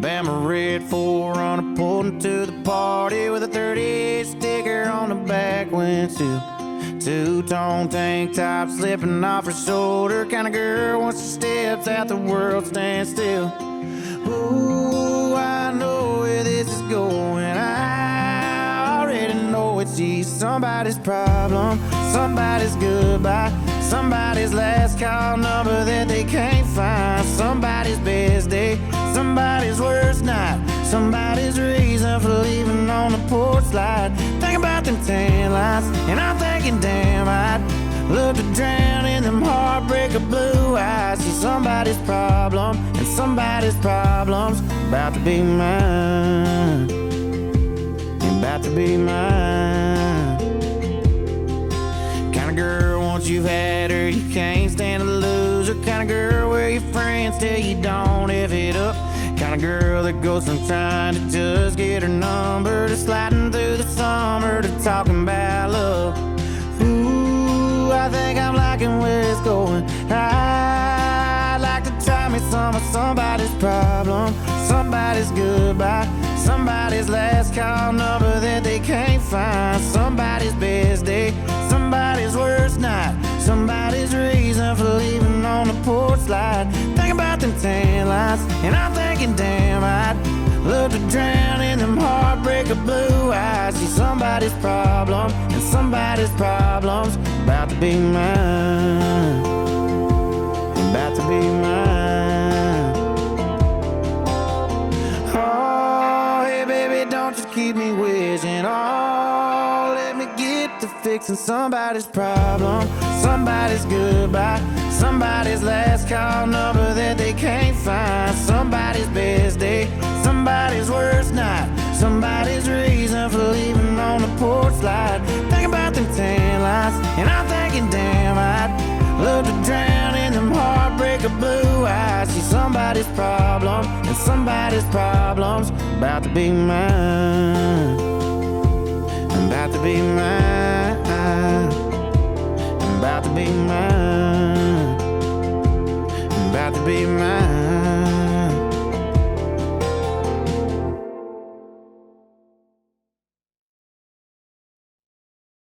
Bama red 4Runner pulled into the party with a 38 sticker on the back windshield. Two-tone tank top slipping off her shoulder. Kind of girl once she steps out the world stands still. Ooh, I know where this is going. I already know it's she's somebody's problem, somebody's goodbye, somebody's last call number that they can't find, somebody's best day, somebody's worst night, somebody's reason for leaving on the porch slide. Think about them tan lines, and I'm thinking, damn, I'd love to drown in them heartbreaker blue eyes. See somebody's problem, and somebody's problem's about to be mine, about to be mine. Kind of girl, once you've had her, you can't stand to lose her. Kind of girl where your friends tell you don't F it up. Kind of girl that goes from trying to just get her number to sliding through the summer to talking about love. Ooh, I think I'm liking where it's going. I'd like to try me some of somebody's problem, somebody's goodbye, somebody's last call number that they can't find, somebody's best day, somebody's worst night, somebody's reason for leaving on the porch slide. Think about them tan lines, and I'm thinking, damn, I'd love to drown in them heartbreaker blue eyes. See somebody's problem, and somebody's problem's about to be mine, about to be mine. Oh, hey baby, don't just keep me wishing. Oh, let me get to fixing somebody's problem, somebody's goodbye, somebody's last call number that they can't find, somebody's best day, somebody's worst night, somebody's reason for leaving on the porch slide. Think about them tan lines, and I'm thinking, damn, I'd love to drown in them heartbreaker blue eyes. See somebody's problem, and somebody's problem's about to be mine, about to be mine, about to be mine.